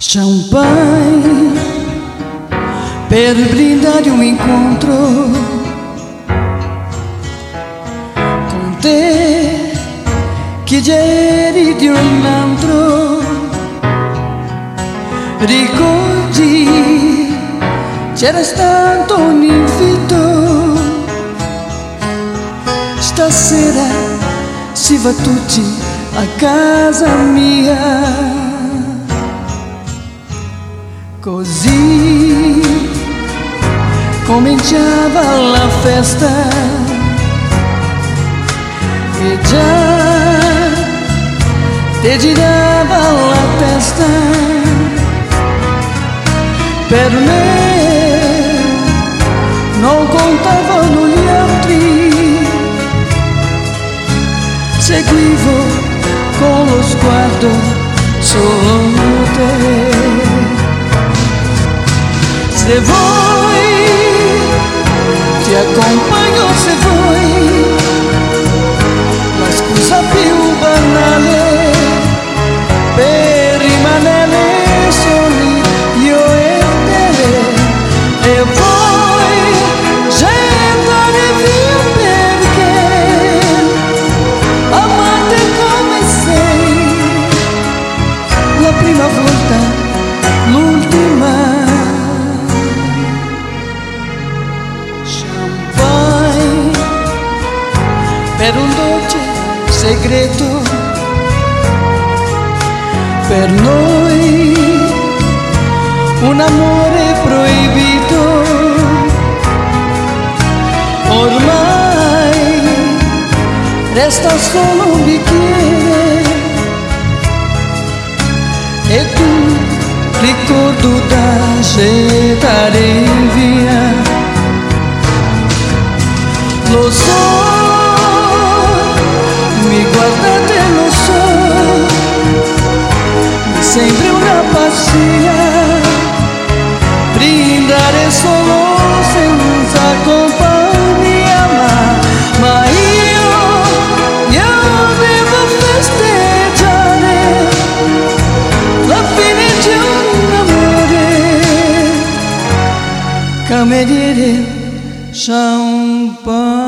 Champagne per brindare un incontro con te, che già eri di un altro. Ricordi, c'era stato un invito, stasera si va tutti a casa mia. Così cominciava la festa e già ti girava la testa. Per me non contavano gli altri, seguivo con lo sguardo solo te. Se vuoi ti accompagno, se vuoi, la scusa più banale per rimanere soli io e te. E poi andare via perché amate come sei, la prima volta, l'ultima. Per un dolce segreto, per noi un amore proibito. Ormai resta solo un bicchiere e tu ricordo da gettare via. Lo so, mi guardate, lo so, mi sembri una pazzia, brindare solo senza compagnia, ma io devo festeggiare la fine di un amore. Cameriere, champagne.